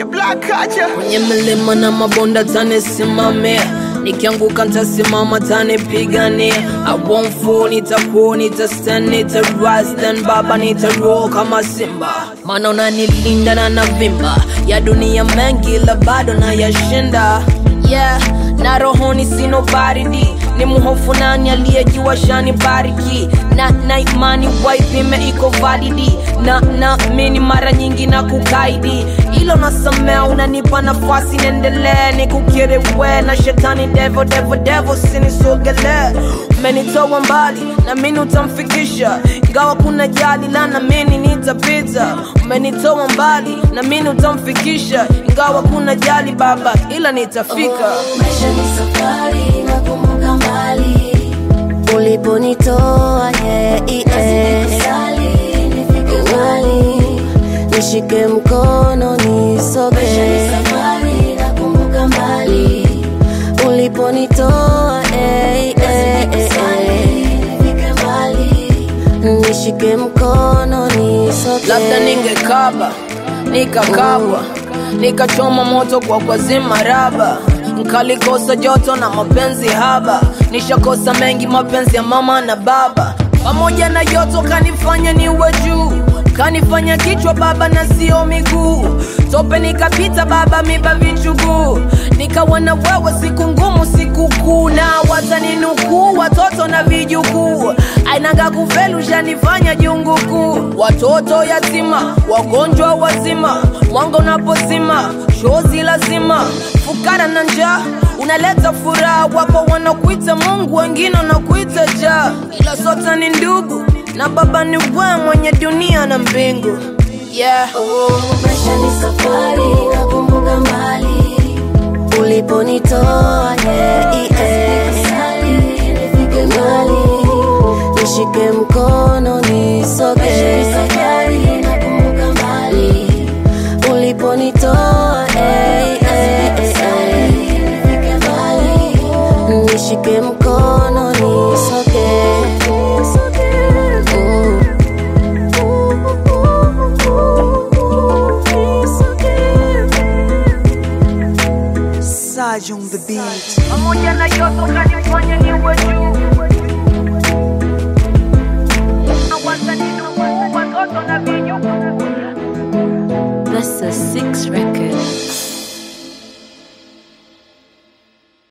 black culture. Kwenye milima na mabonda tanisimamia, nikianguka nitasimama tanipigania. I won't fall, nitakuwa, nitastand, nitarise, then baba nitaroll kama simba. Maana unanilinda na navimba ya dunia mengi ila bado na yashinda. Yeah, na rohoni sino baridi, ni muhofu nani aliyejua shani bariki. Na imani waipime iko validi, na mini mara nyingi na kukaidi. Ilo nasamea unanipa nafasi nendelee, nikukirewe na shetani devil sinisogele. Umenitoa mbali na mini utamfikisha, ingawa kuna jali lana mini nitapita. Umenitoa mbali na mini utamfikisha, ingawa kuna jali baba ila nitafika. Maisha ni safari na kumbuka mbali uliponitoa, nifike mbali, nishike mkono nisoge. Maisha ni safari na kumbuka mbali uliponitoa, nifike mbali, nishike mkono nisoge. Labda ningekaba, nikakabwa, nikachoma moto kwa zima raba. Nkalikosa joto na mapenzi haba, nishakosa mengi mapenzi ya mama na baba. Pamoja na yoto kanifanya niwe juu, kanifanya kichwa baba na sio miguu. Tope nikapita baba miba vichuguu, nikawa na wewe siku ngumu siku kuu. Na wataninukuu watoto na vijukuu, ainaga kufelu shanifanya jungu kuu. Watoto yatima, wagonjwa wazima, mwanga unapozima, shozi lazima. Fukara na njaa, unaleta furaha. Wapo wanakuita Mungu, wengine wanakuita jaa, ila sote ni ndugu na baba ni wewe mwenye dunia na mbingu. Yeah. Maisha ni safari na kumbuka mbali uliponitoa, nifike mbali, nishike mkono nisoge. Maisha ni safari na kumbuka mbali uliponitoa, nifike mbali, nishike mkono nisoge. Saj on the beat. Pamoja na yoto kanifanya niwe juu, na wataninukuu watoto na vijukuu. That's a 6 record.